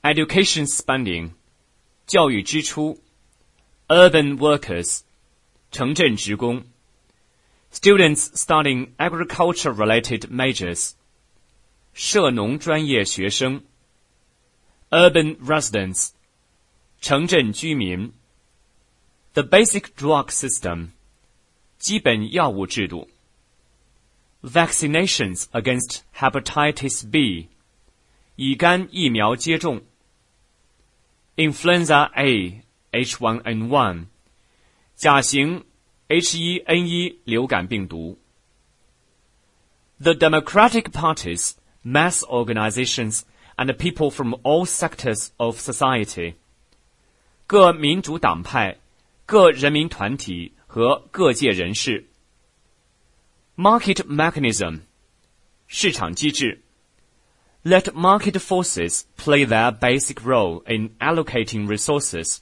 education spending 教育支出 urban workers 城镇职工 students studying agriculture-related majors 涉农专业学生 urban residents 城镇居民 the basic drug system 基本药物制度 vaccinations against hepatitis B 乙肝疫苗接种 influenza A H1N1 甲型 H1N1 流感病毒 The democratic parties, mass organizations, and people from all sectors of society 各民主党派、各人民团体和各界人士 Market mechanism 市场机制 Let market forces play their basic role in allocating resources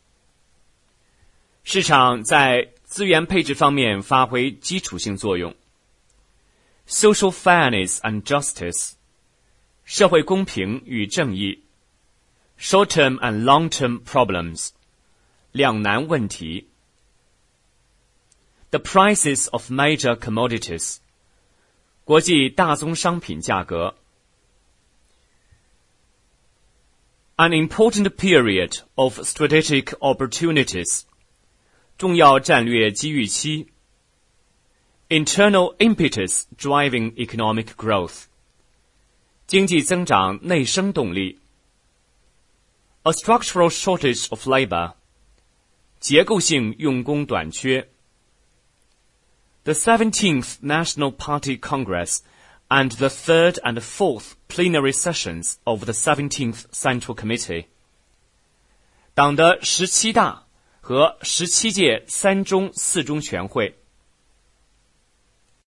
市场在资源配置方面发挥基础性作用 Social fairness and justice 社会公平与正义 Short-term and long-term problems 两难问题The prices of major commodities 国际大宗商品价格 An important period of strategic opportunities 重要战略机遇期 Internal impetus driving economic growth 经济增长内生动力 A structural shortage of labor 结构性用工短缺The 17th National Party Congress and the 3rd and 4th plenary sessions of the 17th Central Committee 党的17大和17届三中四中全会